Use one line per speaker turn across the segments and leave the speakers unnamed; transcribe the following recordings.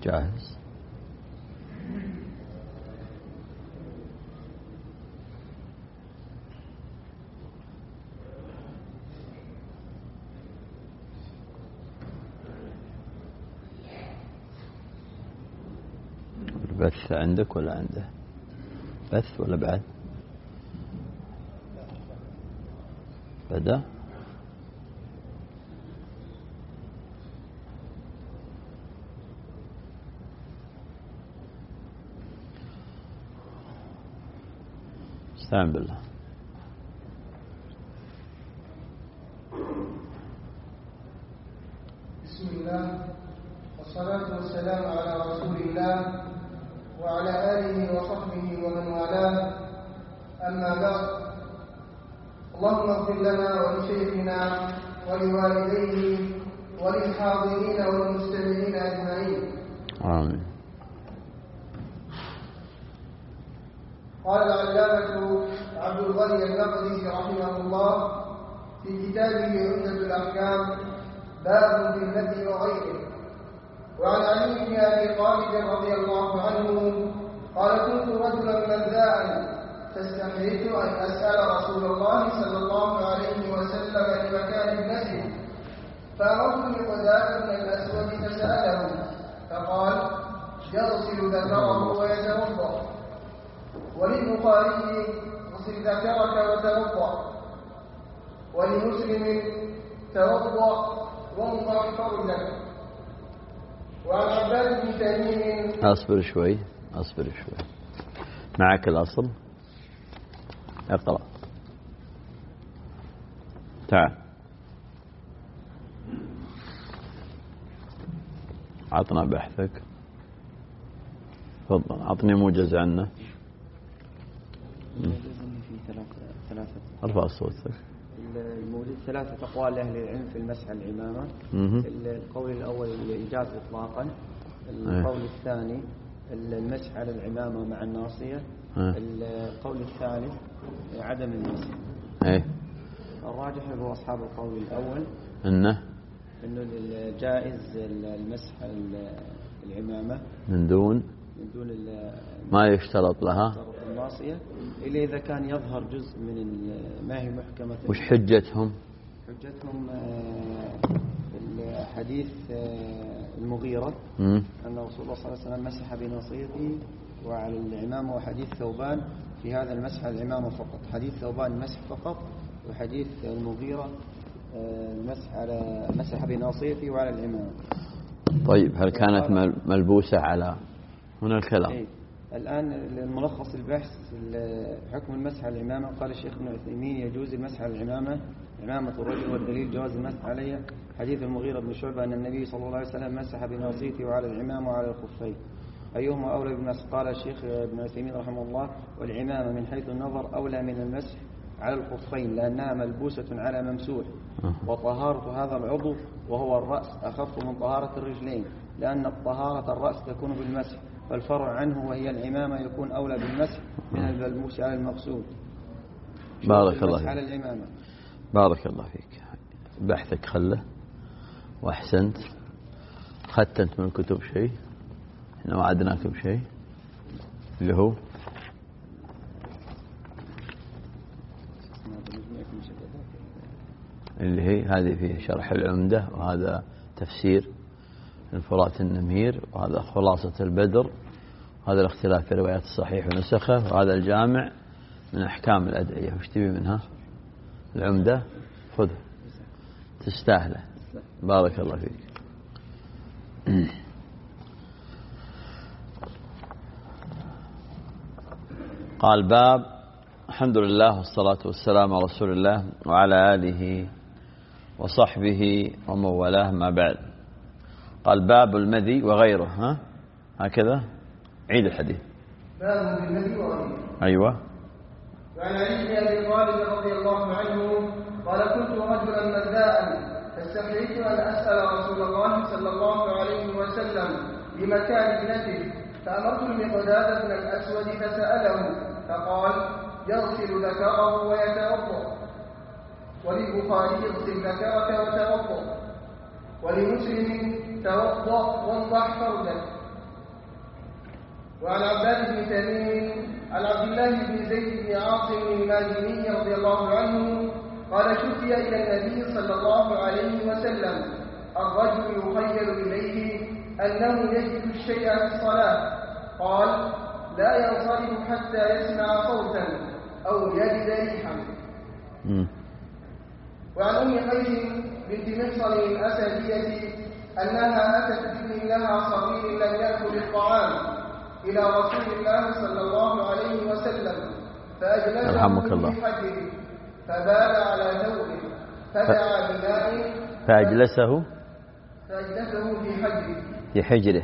جاهز. البث عندك ولا عنده؟ بث ولا بعد؟ بدأ. استعن بالله.
بسم الله والصلاة والسلام على رسول الله وعلى آله وصحبه ومن والاه، أما بعد. اللهم اغفر لنا ولشيخنا ولوالديه وللحاضرين والمستمعين أجمعين.
آمين.
قال العلامة عبد الغني المقدسي رحمه الله في كتابه عمدة الأحكام باب في المدح وغيره. وعن علي بن أبي طالب رضي الله عنه قال: كنت رجلا مذاء فاستحييت أن أسأل رسول الله صلى الله عليه وسلم لمكان ابنته، فأمرت مقداد بن الأسود فسأله فقال: يغسل ذكره ويتوضأ. وللبخاري: اغسل ذكرك وتوضأ. ولمسلم: توضأ وانضح فرجك. وعن عباد بن تميم.
أصبر شوي. معك الأصل. اقرأ. تعال. عطنا بحثك. تفضل عطني موجز عنه. ارفع صوتك.
الموجود 3 أقوال لأهل العلم في المسح على العمامة. القول الأول الإيجاز إطلاقا. القول الثاني المسح على العمامة مع الناصية. القول الثالث عدم المسح. الراجح هو أصحاب القول الأول إنه الجائز المسح العمامة من دون
ما يشترط لها
الناصية إلا إذا كان يظهر جزء من ما هي محكمة.
وش حجتهم؟
حجتهم الحديث المغيرة أن رسول الله صلى الله عليه وسلم مسح بناصيته وعلى العمامة، وحديث ثوبان في هذا المسح على العمامة فقط. حديث ثوبان المسح فقط، وحديث المغيرة مسح بناصيته وعلى العمامة.
طيب هل كانت ملبوسة على هنا الكلام؟
الآن الملخص البحث حكم المسح على العمامة. قال الشيخ ابن عثيمين: يجوز المسح على العمامة، عمامة الرجل، والدليل جواز المسح عليها حديث المغيرة بن شعبة أن النبي صلى الله عليه وسلم مسح بناصيته وعلى العمامة وعلى الخفين. أيهما أولى بالمسح؟ قال الشيخ ابن عثيمين رحمه الله: والعمامة من حيث النظر أولى من المسح على الخفين، لأنها ملبوسة على ممسوح، وطهارة هذا العضو وهو الرأس أخف من طهارة الرجلين، لأن طهارة الرأس تكون بالمسح، فالفرع عنه وهي العمامة يكون أولى بالمسح من الملبوس على المقصود.
بارك الله فيك.
على العمامة.
بارك الله فيك. بحثك خله وأحسنت. أخذت أنت من الكتب شيء؟ إحنا وعدناكم شيء اللي هو هذه فيه شرح العمدة، وهذا تفسير الفرات النمير، وهذا خلاصة البدر، وهذا الاختلاف في روايات الصحيح ونسخه، وهذا الجامع من أحكام الأدعية. وش تبي منها؟ العمدة خذ تستاهله. بارك الله فيك. قال: باب الحمد لله والصلاة والسلام على رسول الله وعلى آله وصحبه ومن والاه، ما بعد. قال: باب المذي وغيره. هكذا عيد الحديث.
باب المذي وغيره.
أيوة.
وعن علي بن أبي طالب رضي الله عنه قال: كنت رجلا مذاء فاستحييت أن أسأل رسول الله صلى الله عليه وسلم بمكان ابنته، فأمرت المقداد بن الأسود فسأله فقال: يغسل ذكره ويتوضأ. وللبخاري: اغسل ذكرك وتوضأ. ولمسلم: توضأ وانضح فرجك. وعن عباد بن تميم عن عبد الله بن زيد بن عاصم المازني رضي الله عنه قال شكي إلى النبي صلى الله عليه وسلم الرجل يخيل إليه أنه يجد الشيء في الصلاة، قال لا ينصرف حتى يسمع صوتا أو يجد ريحا. وعن أم قيس بنت محصن الأسدية أنها أتت بابن لها صغير لم يأكل الطعام إلى رسول الله صلى الله عليه وسلم فأجلسه في حجره فبال على ثوبه فدعا بماء
فأجلسه في حجره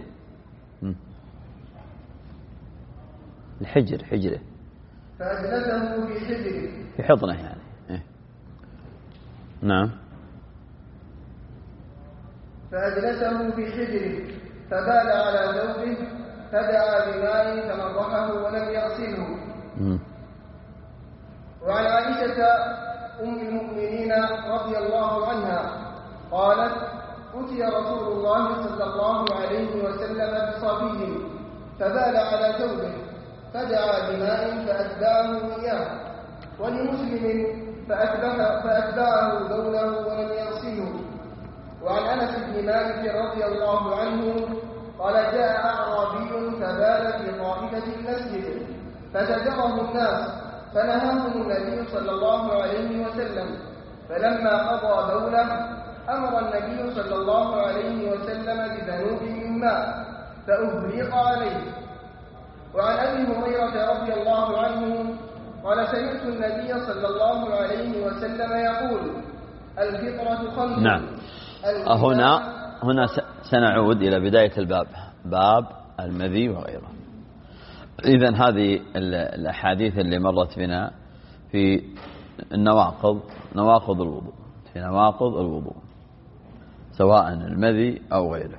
حجره
فأجلسه في حجره
في حضنه يعني نعم.
فأجلسه في حجره فبال على ثوبه فدعا بماء فنضحه ولم يغسله. وعن عائشة أم المؤمنين رضي الله عنها قالت أتي رسول الله صلى الله عليه وسلم بصبي فبال على ثوبه فدعا بماء فأتبعه إياه، ولمسلم فأتبعه بوله ولم يغسله. وعن أنس بن مالك رضي الله عنه قال جاء أعرابي فبال في طائفة المسجد فزجره الناس فنهاهم النبي صلى الله عليه وسلم، فلما قضى بوله أمر النبي صلى الله عليه وسلم بذنوب من ماء فأهريق عليه. وعن أبي هريرة رضي الله عنه قال سمعت النبي صلى الله عليه وسلم يقول الفطرة خمس.
نعم. هنا سنعود إلى بداية الباب، باب المذي وغيره. إذن هذه الأحاديث اللي مرت بنا في نواقض الوضوء، في نواقض الوضوء سواء المذي أو غيره،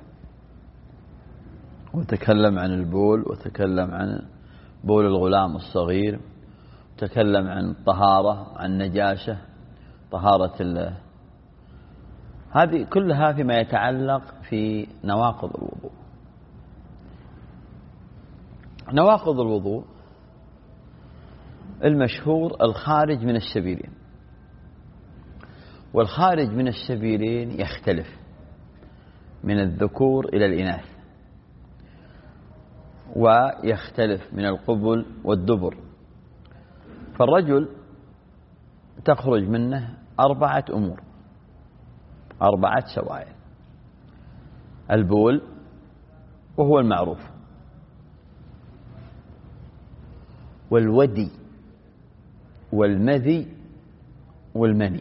وتكلم عن البول، وتكلم عن بول الغلام الصغير، وتكلم عن الطهارة، عن نجاشة، طهارة هذه كلها فيما يتعلق في نواقض الوضوء. نواقض الوضوء المشهور الخارج من السبيلين، والخارج من السبيلين يختلف من الذكور إلى الإناث، ويختلف من القبل والدبر. فالرجل تخرج منه 4 أمور، 4 سوائل: البول وهو المعروف، والودي، والمذي، والمني،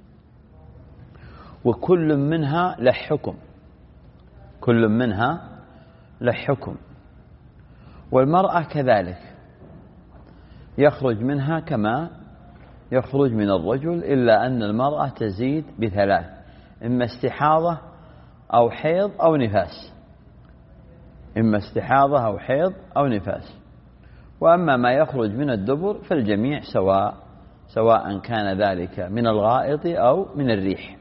وكل منها له حكم، كل منها له حكم. والمرأة كذلك يخرج منها كما يخرج من الرجل، إلا أن المرأة تزيد ب3: إما استحاضة أو حيض أو نفاس، إما استحاضة أو حيض أو نفاس. وأما ما يخرج من الدبر فالجميع سواء كان ذلك من الغائط أو من الريح.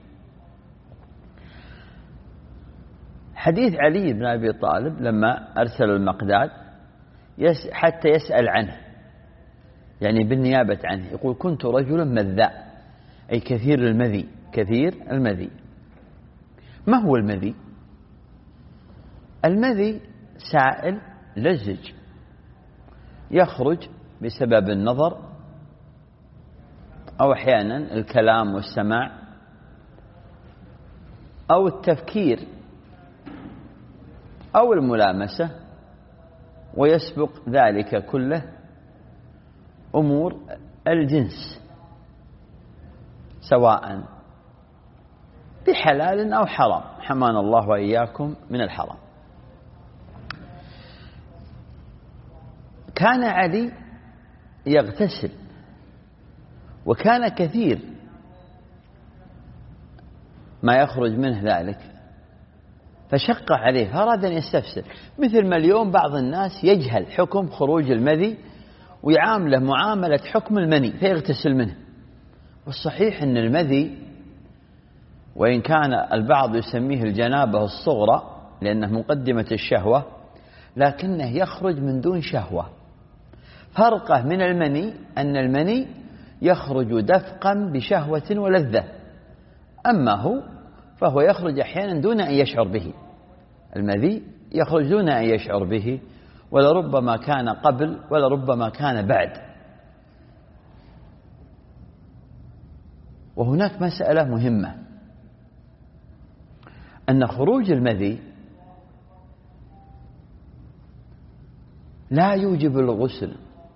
حديث علي بن أبي طالب لما أرسل المقداد حتى يسأل عنه، يعني بالنيابة عنه، يقول كنت رجلا مذاء، أي كثير المذي، كثير المذي. ما هو المذي؟ المذي سائل لزج يخرج بسبب النظر، أو أحيانا الكلام والسماع، أو التفكير، أو الملامسة، ويسبق ذلك كله أمور الجنس، سواء بحلال أو حرام، حمانا الله وإياكم من الحرام. كان علي يغتسل، وكان كثير ما يخرج منه ذلك، فشق عليه، فأراد أن يستفسر. مثل ما اليوم بعض الناس يجهل حكم خروج المذي ويعامله معاملة حكم المني فيغتسل منه. والصحيح أن المذي، وإن كان البعض يسميه الجنابة الصغرى لأنه مقدمة الشهوة، لكنه يخرج من دون شهوة. فرقه من المني أن المني يخرج دفقا بشهوة ولذة، أما هو فهو يخرج أحيانا دون أن يشعر به. المذي يخرج دون أن يشعر به، ولربما كان قبل ولربما كان بعد. وهناك مسألة مهمة، أن خروج المذي لا يوجب الغسل،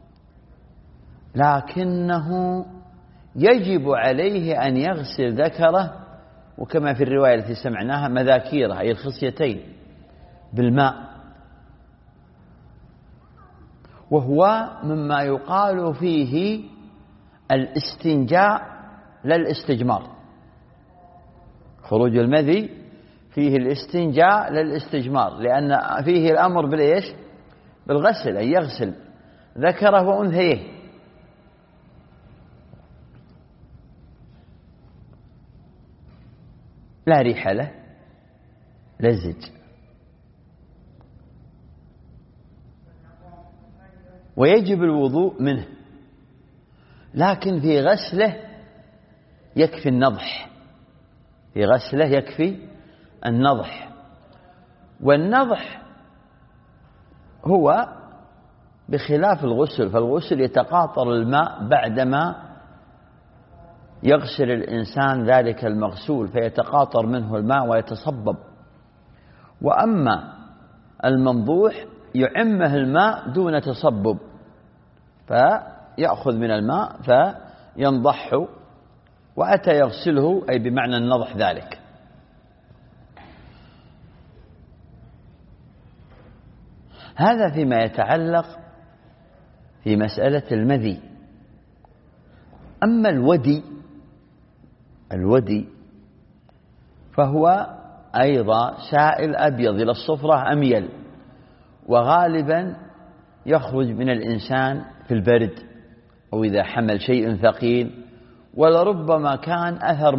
لكنه يجب عليه أن يغسل ذكره، وكما في الرواية التي سمعناها مذاكيره أي الخصيتين بالماء، وهو مما يقال فيه الاستنجاء لا الاستجمار. خروج المذي فيه الاستنجاء لا الاستجمار، لأن فيه الأمر بالإيش؟ بالغسل، أن يغسل ذكره وأنثيه. لا ريح له لا زج، ويجب الوضوء منه، لكن في غسله يكفي النضح، في غسله يكفي النضح. والنضح هو بخلاف الغسل، فالغسل يتقاطر الماء بعدما يغسل الإنسان ذلك المغسول، فيتقاطر منه الماء ويتصبب. وأما المنضوح يعمه الماء دون تصبب، فيأخذ من الماء فينضحه، وأتى يغسله أي بمعنى النضح ذلك. هذا فيما يتعلق في مسألة المذي. أما الودي فهو أيضا سائل أبيض إلى الصفرة أميل، وغالبا يخرج من الإنسان في البرد أو إذا حمل شيء ثقيل، ولربما كان أثر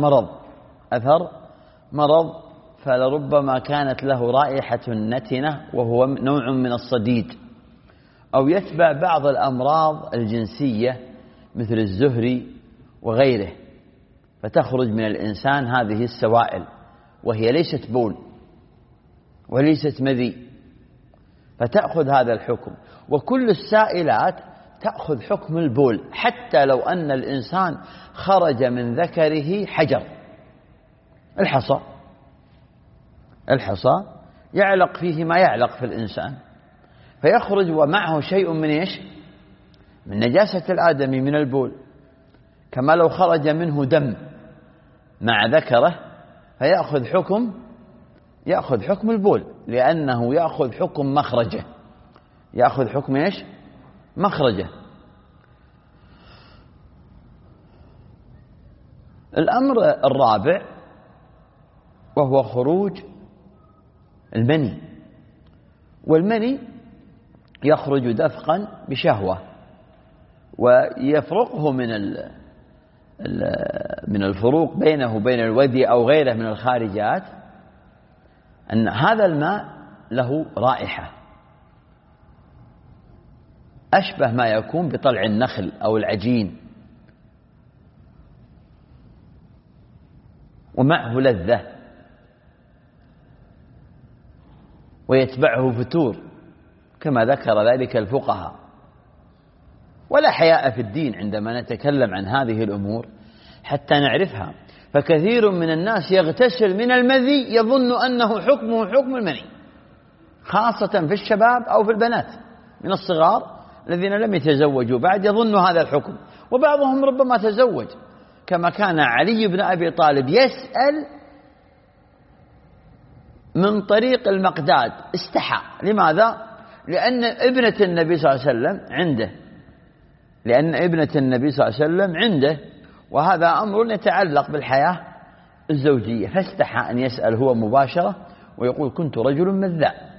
مرض، فلربما كانت له رائحة نتنة وهو نوع من الصديد، أو يتبع بعض الأمراض الجنسية مثل الزهري وغيره، فتخرج من الإنسان هذه السوائل، وهي ليست بول وليست مذي، فتأخذ هذا الحكم. وكل السائلات تأخذ حكم البول، حتى لو أن الإنسان خرج من ذكره حجر، الحصى يعلق فيه ما يعلق في الإنسان، فيخرج ومعه شيء من إيش؟ من نجاسة الآدمي من البول، كما لو خرج منه دم مع ذكره فيأخذ حكم البول، لأنه يأخذ حكم مخرجه، يأخذ حكم إيش؟ مخرجه. الأمر الرابع وهو خروج المني، والمني يخرج دفقا بشهوة، ويفرقه من الفروق بينه وبين الودي أو غيره من الخارجات أن هذا الماء له رائحة أشبه ما يكون بطلع النخل أو العجين، ومعه لذة، ويتبعه فتور كما ذكر ذلك الفقهاء. ولا حياء في الدين عندما نتكلم عن هذه الأمور حتى نعرفها، فكثير من الناس يغتسل من المذي يظن أنه حكمه حكم المني، خاصة في الشباب أو في البنات من الصغار الذين لم يتزوجوا بعد، يظن هذا الحكم. وبعضهم ربما تزوج، كما كان علي بن أبي طالب يسأل من طريق المقداد، استحى. لماذا؟ لأن ابنة النبي صلى الله عليه وسلم عنده، وهذا أمر يتعلق بالحياة الزوجية، فاستحى أن يسأل هو مباشرة ويقول كنت رجل مذاء،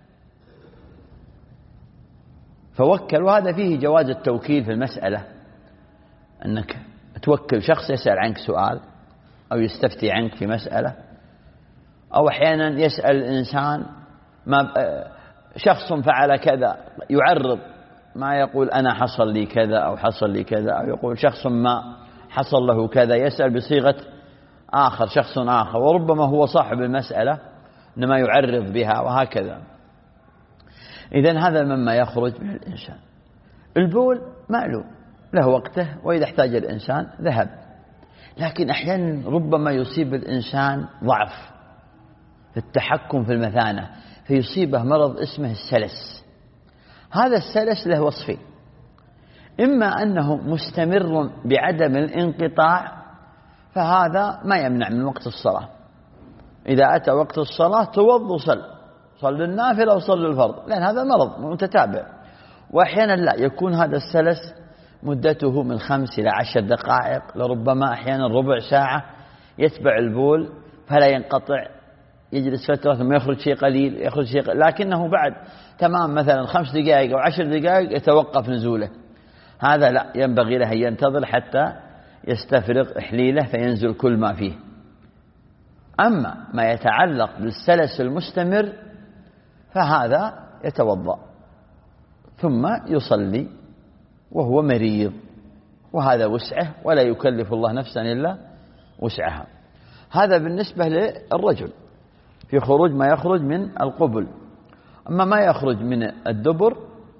فوكل. وهذا فيه جواز التوكيل في المسألة، أنك توكل شخص يسأل عنك سؤال أو يستفتي عنك في مسألة، أو أحيانا يسأل الإنسان شخص فعل كذا يعرض، ما يقول أنا حصل لي كذا أو حصل لي كذا، أو يقول شخص ما حصل له كذا، يسأل بصيغة آخر شخص آخر، وربما هو صاحب المسألة إنما يعرض بها وهكذا. إذن هذا مما يخرج من الإنسان. البول معلوم له وقته، وإذا احتاج الإنسان ذهب، لكن أحيانا ربما يصيب الإنسان ضعف في التحكم في المثانة، فيصيبه مرض اسمه السلس. هذا السلس له وصفين: إما أنه مستمر بعدم الانقطاع، فهذا ما يمنع من وقت الصلاة، إذا أتى وقت الصلاة توض صل النافلة وصل الفرض، لأن هذا مرض متتابع. وأحيانا لا، يكون هذا السلس مدته من 5 إلى 10 دقائق، لربما أحيانا ربع ساعة يتبع البول فلا ينقطع، يجلس فترة ثم يخرج شيء قليل لكنه بعد تمام مثلا 5 دقائق أو 10 دقائق يتوقف نزوله. هذا لا، ينبغي له أن ينتظر حتى يستفرغ إحليله فينزل كل ما فيه. أما ما يتعلق بالسلس المستمر فهذا يتوضأ ثم يصلي وهو مريض، وهذا وسعه، ولا يكلف الله نفسا إلا وسعها. هذا بالنسبة للرجل في خروج ما يخرج من القبل. أما ما يخرج من الدبر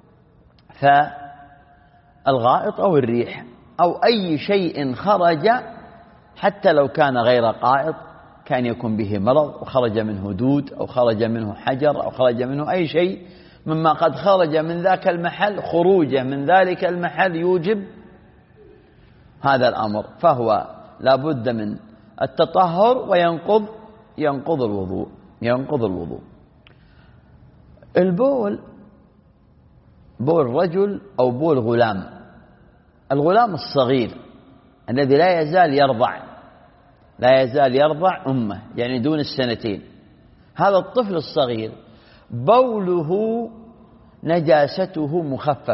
فالغائط أو الريح أو أي شيء خرج، حتى لو كان غير قائط، كان يكون به مرض وخرج منه دود أو خرج منه حجر أو خرج منه أي شيء مما قد خرج من ذاك المحل، خروجه من ذلك المحل يوجب هذا الأمر، فهو لا بد من التطهر وينقض الوضوء. البول بول رجل أو بول غلام، الغلام الصغير الذي لا يزال يرضع أمه، يعني دون 2 سنين، هذا الطفل الصغير بوله نجاسته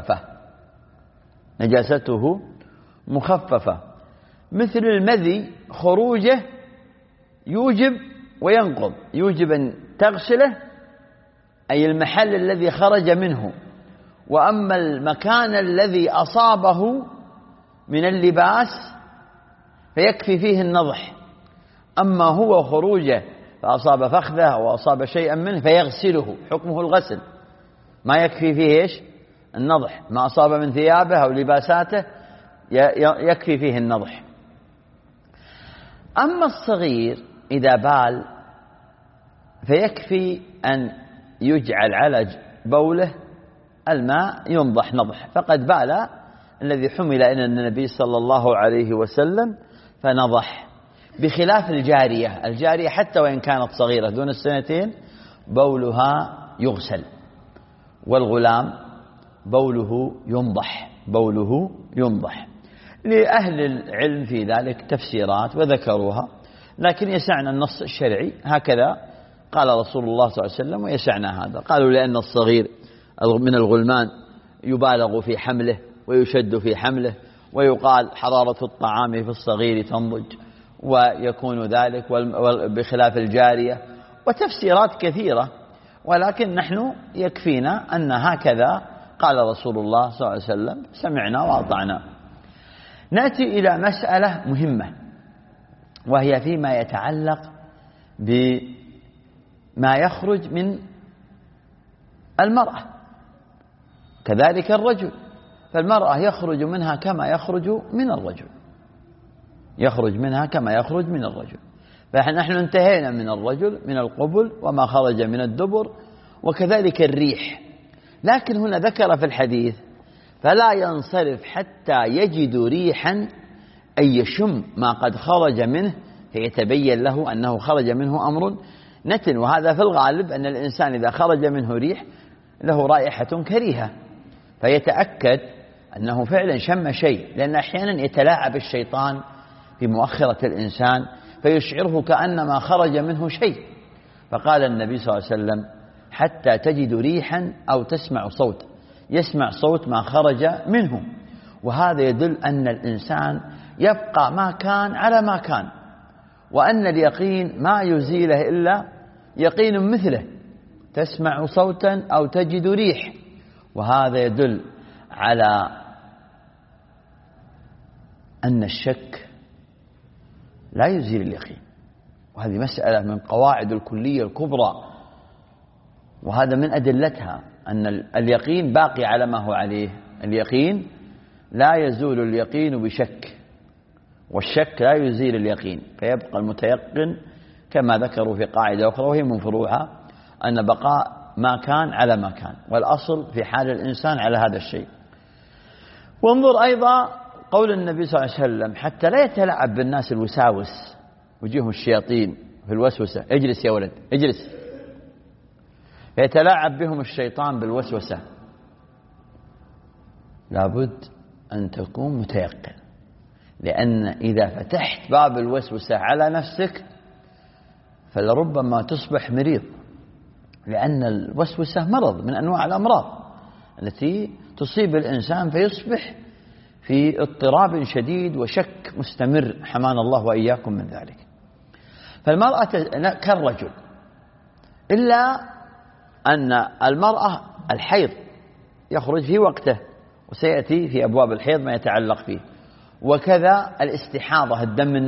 مخففة مثل المذي، خروجه يوجب وينقض، يوجب أن تغسله أي المحل الذي خرج منه، وأما المكان الذي أصابه من اللباس فيكفي فيه النضح. أما هو خروجه فأصاب فخذه أو أصاب شيئا منه فيغسله، حكمه الغسل، ما يكفي فيه إيش؟ النضح. ما أصاب من ثيابه أو لباساته يكفي فيه النضح. أما الصغير إذا بال فيكفي أن يجعل على بوله الماء ينضح نضح، فقد بال الذي حمل إلى النبي صلى الله عليه وسلم فنضح، بخلاف الجارية حتى وإن كانت صغيرة دون 2 سنين بولها يغسل، والغلام بوله ينضح. لأهل العلم في ذلك تفسيرات وذكروها، لكن يسعنا النص الشرعي، هكذا قال رسول الله صلى الله عليه وسلم ويسعنا هذا. قالوا لأن الصغير من الغلمان يبالغ في حمله ويشد في حمله، ويقال حرارة الطعام في الصغير تنضج، ويكون ذلك بخلاف الجارية، وتفسيرات كثيرة، ولكن نحن يكفينا أن هكذا قال رسول الله صلى الله عليه وسلم، سمعنا وأطعنا. نأتي إلى مسألة مهمة، وهي فيما يتعلق بما يخرج من المرأة، كذلك الرجل، فالمرأة يخرج منها كما يخرج من الرجل، فنحن انتهينا من الرجل من القبل وما خرج من الدبر، وكذلك الريح. لكن هنا ذكر في الحديث فلا ينصرف حتى يجد ريحا، أي يشم ما قد خرج منه فيتبين له أنه خرج منه أمر نتن. وهذا في الغالب أن الإنسان إذا خرج منه ريح له رائحة كريهة فيتأكد أنه فعلا شم شيء، لأن أحيانا يتلاعب الشيطان في مؤخرة الإنسان فيشعره كأنما خرج منه شيء. فقال النبي صلى الله عليه وسلم حتى تجد ريحا أو يسمع صوت ما خرج منه. وهذا يدل أن الإنسان يبقى ما كان على ما كان، وأن اليقين ما يزيله إلا يقين مثله. تسمع صوتا أو تجد ريح، وهذا يدل على أن الشك لا يزيل اليقين، وهذه مسألة من قواعد الكلية الكبرى، وهذا من أدلتها أن اليقين باقي على ما هو عليه. اليقين لا يزول اليقين بشك، والشك لا يزيل اليقين، فيبقى المتيقن كما ذكروا في قاعدة أخرى وهي من فروعها أن بقاء ما كان على ما كان، والأصل في حال الإنسان على هذا الشيء. وانظر أيضا قول النبي صلى الله عليه وسلم حتى لا يتلاعب بالناس الوساوس، وجيهم الشياطين في الوسوسة، اجلس يا ولد اجلس، يتلاعب بهم الشيطان بالوسوسة. لابد أن تكون متيقن، لأن إذا فتحت باب الوسوسة على نفسك فلربما تصبح مريض، لأن الوسوسة مرض من أنواع الأمراض التي تصيب الإنسان فيصبح في اضطراب شديد وشك مستمر، حمانا الله وإياكم من ذلك. فالمرأة كالرجل، إلا أن المرأة الحيض يخرج في وقته، وسيأتي في أبواب الحيض ما يتعلق فيه، وكذا الاستحاضة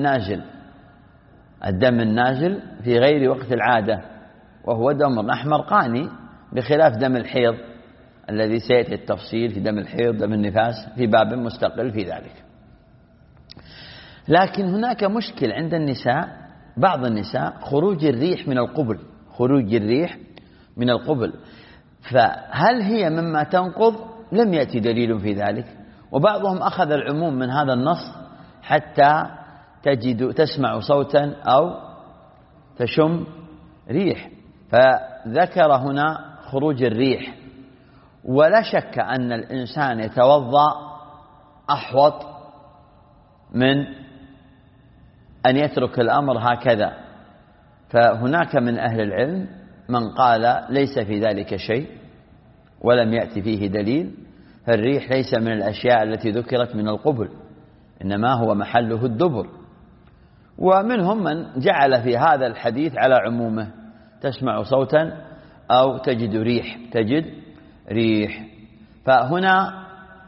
الدم النازل في غير وقت العادة، وهو دم أحمر قاني، بخلاف دم الحيض الذي سيأتي التفصيل في دم الحيض دم النفاس في باب مستقل في ذلك. لكن هناك مشكل عند النساء، بعض النساء، خروج الريح من القبل، فهل هي مما تنقض؟ لم يأتي دليل في ذلك، وبعضهم أخذ العموم من هذا النص حتى تسمع صوتا أو تشم ريح، فذكر هنا خروج الريح. ولا شك أن الإنسان يتوضأ أحوط من أن يترك الأمر هكذا، فهناك من أهل العلم من قال ليس في ذلك شيء ولم يأتي فيه دليل، فالريح ليس من الأشياء التي ذكرت من القبل، إنما هو محله الدبر. ومنهم من جعل في هذا الحديث على عمومه، تسمع صوتا أو تجد ريح. فهنا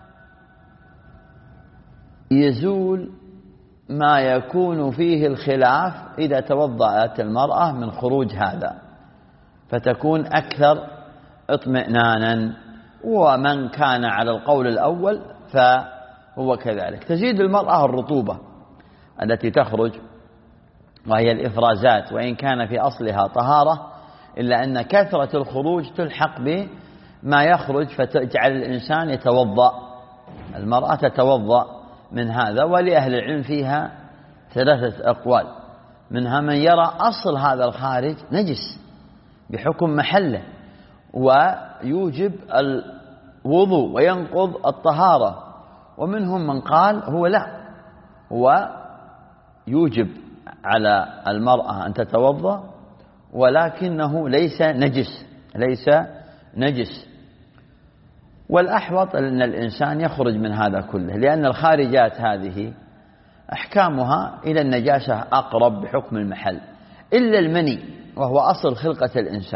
يزول ما يكون فيه الخلاف إذا توضأت المرأة من خروج هذا، فتكون أكثر اطمئنانا. ومن كان على القول الأول فهو كذلك. تزيد المرأة الرطوبة التي تخرج، وهي الإفرازات، وإن كان في أصلها طهارة، إلا أن كثرة الخروج تلحق بما يخرج فتجعل الإنسان يتوضأ، المرأة تتوضأ من هذا. ولأهل العلم فيها 3 أقوال، منها من يرى أصل هذا الخارج نجس بحكم محله ويوجب الوضوء وينقض الطهارة، ومنهم من قال هو لا، هو يوجب على المرأة أن تتوضأ ولكنه ليس نجس. والأحوط أن الإنسان يخرج من هذا كله، لأن الخارجات هذه أحكامها إلى النجاسة أقرب بحكم المحل، إلا المني وهو أصل خلقة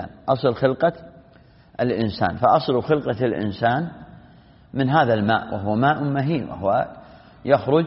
الإنسان. فأصل خلقة الإنسان من هذا الماء، وهو ماء مهين، وهو يخرج،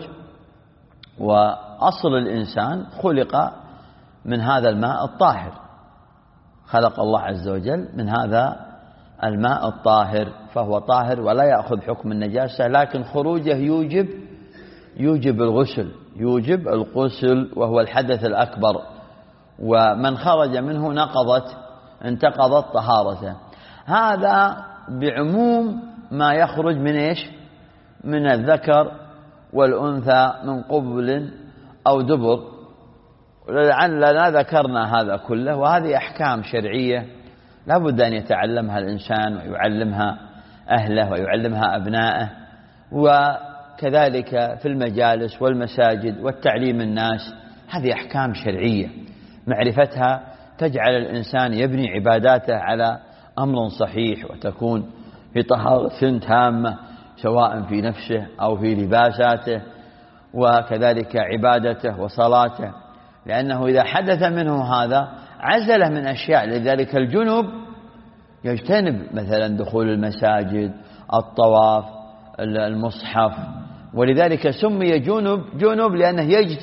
وأصل الإنسان خلق من هذا الماء الطاهر، خلق الله عز وجل من هذا الماء الطاهر، فهو طاهر ولا يأخذ حكم النجاسة، لكن خروجه يوجب الغسل، وهو الحدث الأكبر، ومن خرج منه انتقضت طهارته. هذا بعموم ما يخرج من الذكر والأنثى من قبل أو دبر، لعلنا ذكرنا هذا كله. وهذه أحكام شرعية لا بد أن يتعلمها الإنسان ويعلمها أهله ويعلمها أبنائه، وكذلك في المجالس والمساجد والتعليم الناس. هذه أحكام شرعية، معرفتها تجعل الإنسان يبني عباداته على أمر صحيح، وتكون في طهارة تامة سواء في نفسه أو في لباساته، وكذلك عبادته وصلاته، لأنه إذا حدث منه هذا عزله من أشياء. لذلك الجنب يجتنب مثلا دخول المساجد، الطواف، المصحف، ولذلك سمي جنب لأنه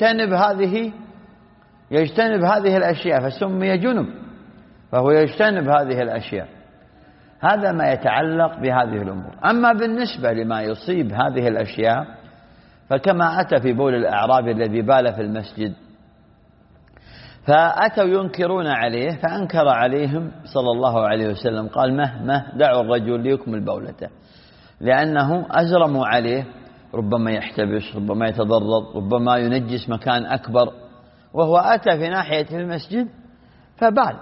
يجتنب هذه الأشياء فسمي جنب، فهو يجتنب هذه الأشياء. هذا ما يتعلق بهذه الأمور. أما بالنسبة لما يصيب هذه الأشياء فكما أتى في بول الأعرابي الذي بال في المسجد، فأتوا ينكرون عليه فأنكر عليهم صلى الله عليه وسلم، قال مه دعوا الرجل ليكمل بولته، لأنه أزرموا عليه، ربما يحتبس، ربما يتضرر، ربما ينجس مكان أكبر، وهو أتى في ناحية المسجد فبال،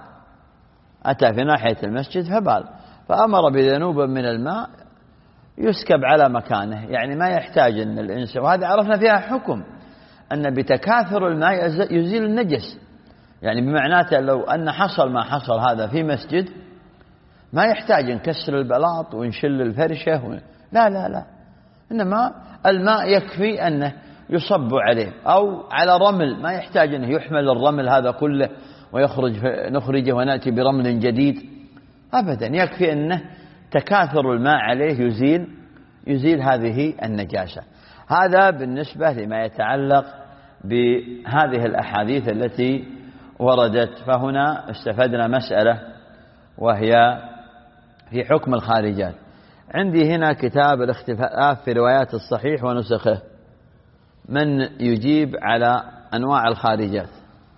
فأمر بذنوب من الماء يسكب على مكانه، يعني ما يحتاج أن الإنسان، وهذا عرفنا فيها حكم أن بتكاثر الماء يزيل النجس، يعني بمعناته لو أن حصل ما حصل هذا في مسجد ما يحتاج نكسر البلاط ونشل الفرشة لا، إنما الماء يكفي أنه يصب عليه، أو على رمل، ما يحتاج أنه يحمل الرمل هذا كله نخرجه ونأتي برمل جديد أبدا، يكفي أنه تكاثر الماء عليه يزيل هذه النجاسة. هذا بالنسبة لما يتعلق بهذه الأحاديث التي وردت. فهنا استفدنا مسألة وهي في حكم الخارجات. عندي هنا كتاب الاختلاف في روايات الصحيح ونسخه، من يجيب على أنواع الخارجات؟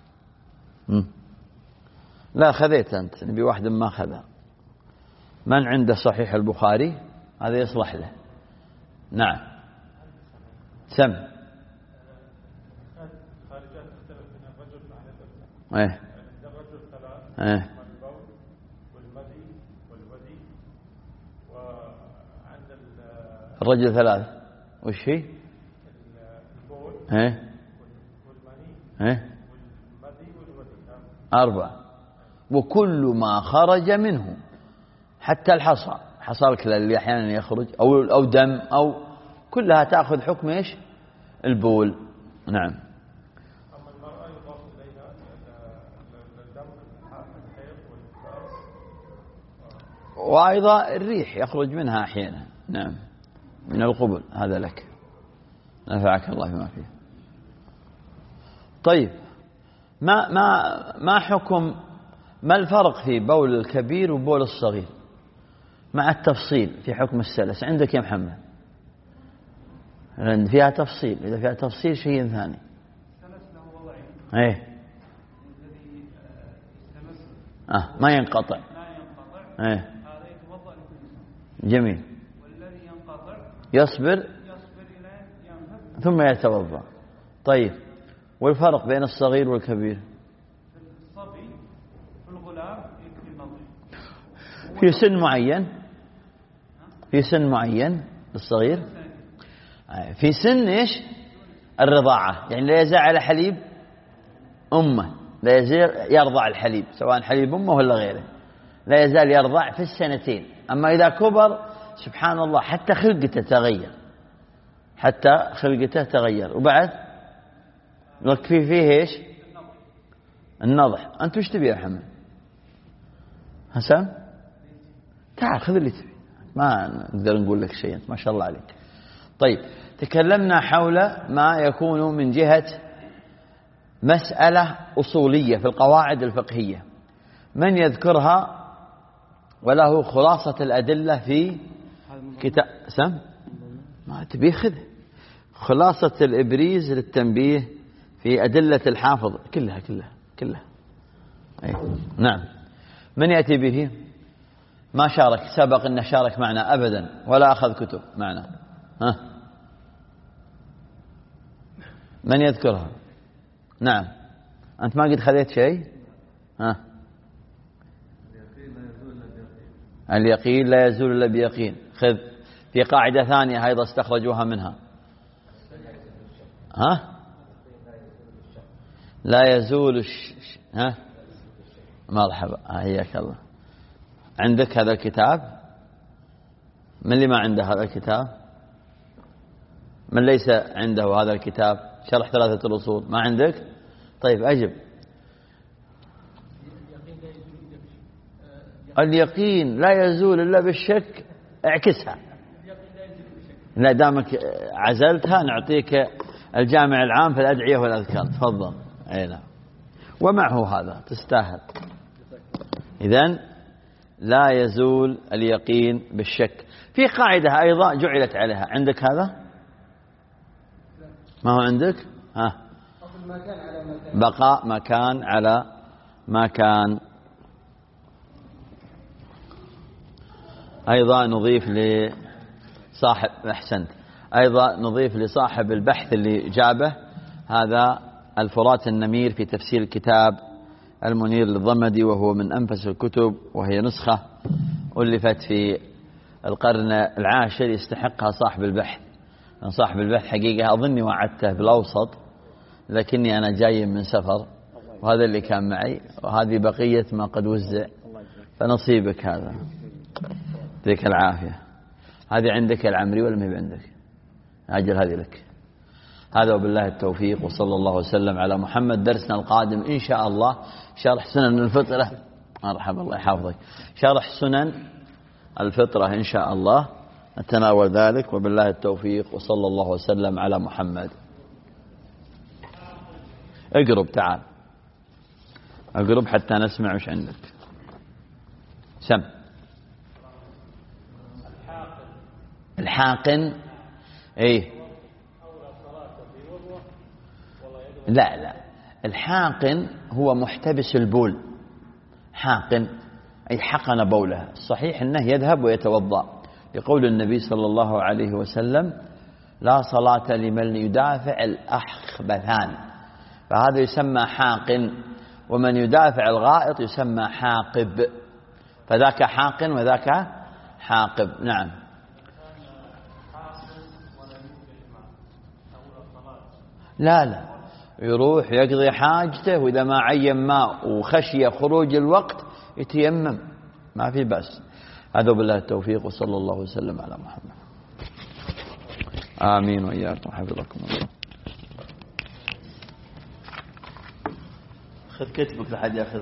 لا خذيت أنت، نبي واحد ما خذها. من عنده صحيح البخاري هذا يصلح له. نعم سم. ايه ايه الرجل ثلاث، وش هي؟ ايه ايه 4، وكل ما خرج منه حتى حصى الكلى اللي احيانا يخرج او دم او كلها تاخذ حكم ايش؟ البول. نعم.
اما المراه يضاف اليها الدم الحيض والنفاس،
وايضا الريح يخرج منها احيانا. نعم من القبل. هذا لك، نفعك الله بما فيه. طيب ما حكم، ما الفرق في بول الكبير وبول الصغير مع التفصيل في حكم السلس؟ عندك يا محمد فيها تفصيل، إذا فيها تفصيل شيء ثاني.
السلس له وضعين،
ايه
الذي
ما ينقطع، ايه
هذا يتوضأ لكل.
جميل.
والذي ينقطع
يصبر
إلى ينفذ
ثم يتوضأ. طيب والفرق بين الصغير والكبير؟
الصبي في الغلام يكفي النظر
في سن معين للصغير، في سن ايش؟ الرضاعة، يعني لا يزال على حليب أمه، لا يزال يرضع الحليب سواء حليب أمه ولا غيره، لا يزال يرضع في السنتين. أما إذا كبر سبحان الله حتى خلقته تغير، وبعد يكفي فيه ايش؟ النضح. أنت وش تبي يا محمد؟ حسن تعال خذ اللي تبي، ما نقدر نقول لك شيء، ما شاء الله عليك. طيب تكلمنا حول ما يكون من جهة مسألة أصولية في القواعد الفقهية، من يذكرها وله خلاصة الأدلة في كتاب سم ما تبي خذ خلاصة الإبريز للتنبيه في أدلة الحافظ كلها. أي. نعم. من يأتي به؟ ما شارك، سبق أنه شارك معنا أبدا ولا أخذ كتب معنا. من يذكرها؟ نعم. أنت ما قد خذيت شيء؟ اليقين لا يزول إلا بيقين. خذ في قاعدة ثانية أيضا استخرجوها منها. لا يزول مرحبا حياك الله. عندك هذا الكتاب؟ من اللي ما عنده هذا الكتاب؟ من ليس عنده هذا الكتاب شرح 3 الأصول ما عندك؟ طيب أجب. اليقين لا يزول إلا بالشك، اعكسها. لا دامك عزلتها نعطيك الجامع العام في الأدعية والأذكار، تفضل. أي نعم، ومعه هذا تستاهل. إذن لا يزول اليقين بالشك. في قاعدة أيضا جعلت عليها، عندك هذا؟ ما هو عندك؟ ها، بقاء مكان على مكان. أيضا نضيف لصاحب، أحسنت، أيضا نضيف لصاحب البحث اللي جابه هذا الفرات النمير في تفسير الكتاب المنير للضمدي، وهو من أنفس الكتب، وهي نسخة ألفت في القرن العاشر، يستحقها صاحب البحث. صاحب البحث حقيقة أظني وعدته بالأوسط، لكني أنا جاي من سفر، وهذا اللي كان معي، وهذه بقية ما قد وزع، فنصيبك هذا. يعطيك العافية. هذه عندك العمري ولا ما هي عندك؟ أجل هذه لك. هذا وبالله التوفيق، وصلى الله وسلم على محمد. درسنا القادم إن شاء الله شرح سنن الفطرة. مرحبا، الله يحفظك. شرح سنن الفطرة إن شاء الله نتناول ذلك، وبالله التوفيق، وصلى الله وسلم على محمد. اقرب، تعال اقرب حتى نسمع وش عندك. سم. الحاقن، ايه، لا الحاقن هو محتبس البول. حاقن أي حقن بوله. الصحيح أنه يذهب ويتوضأ، لقول النبي صلى الله عليه وسلم: لا صلاة لمن يدافع الأخبثان. فهذا يسمى حاقن، ومن يدافع الغائط يسمى حاقب. فذاك حاقن وذاك حاقب. نعم. لا يروح يقضي حاجته، وإذا ما عين ماء وخشي خروج الوقت يتيمم، ما في بأس. هذا بالله التوفيق، وصلى الله وسلم على محمد. آمين وإياكم، حفظكم الله. خذ كتبك لحد ياخذ.